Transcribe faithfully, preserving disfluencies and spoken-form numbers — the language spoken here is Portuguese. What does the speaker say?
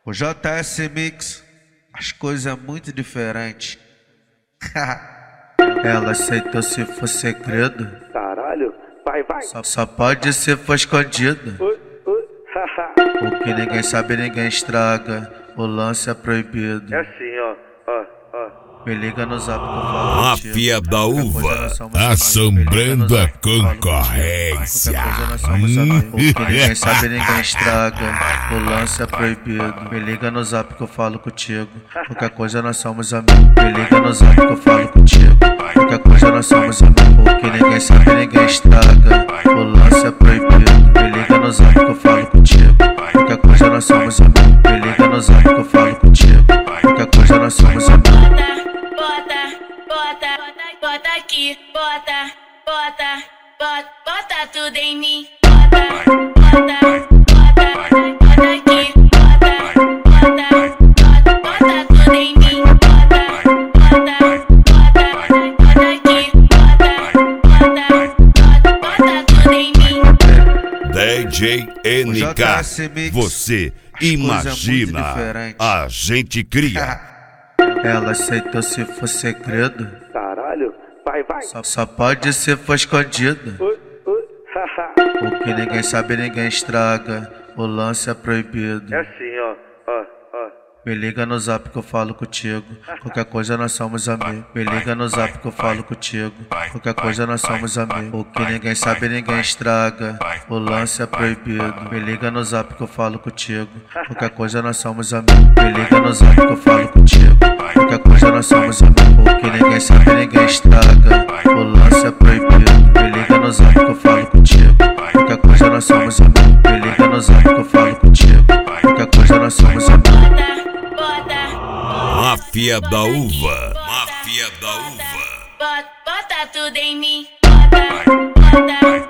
O J S Mix, as coisas muito diferentes. Ela aceitou se for segredo. Caralho, vai, vai. Só, só pode se for escondido. Ui, ui, O que ninguém sabe, ninguém estraga. O lance é proibido. É assim, ó, ó, ó. Me liga no zap que eu falo Máfia contigo. da Qualquer Uva, coisa nós somos amigos. assombrando Me liga no a zap que eu falo concorrência. contigo. Qualquer coisa nós somos amigos. O que ninguém sabe, ninguém estraga. O lance é proibido. Me liga no zap que eu falo contigo. Qualquer coisa nós somos amigos. Me liga no zap que eu falo contigo. Qualquer coisa nós somos amigos. O que ninguém sabe, ninguém estraga. O lance é proibido. Me liga no zap que eu falo contigo. Qualquer coisa nós somos amigos. Me liga no zap que eu falo contigo. Qualquer coisa nós somos amigos. Bota, bota, bota, bota aqui, bota, bota, bota, bota tudo em mim. Bota, bota, bota, bota aqui, bota, bota, bota, bota tudo em mim. Bota, bota, bota, bota aqui, bota, bota, bota, bota tudo em mim. D J N K, você imagina, a gente cria. Ela aceitou se for segredo. Caralho, vai, vai. Só, só pode se for escondido. Ui, ui, O que ninguém sabe, ninguém estraga. O lance é proibido. É assim, ó, ó, ó. Me liga no zap que eu falo contigo. Qualquer coisa nós somos amigos. Me liga no zap que eu falo contigo. Qualquer coisa nós somos amigos. O que ninguém sabe, ninguém estraga. O lance é proibido. Me liga no zap que eu falo contigo. Qualquer coisa nós somos amigos. Me liga no zap que eu falo contigo. Qualquer coisa nós somos amigos. O que ninguém sabe, ninguém estraga. O lance é proibido. Me liga no zap que eu falo contigo. Qualquer coisa nós somos amigos. Me liga no zap que eu falo contigo. Qualquer coisa nós somos amigos. Máfia da Uva, Máfia da Uva. Bota, bota tudo em mim. Bota, bota.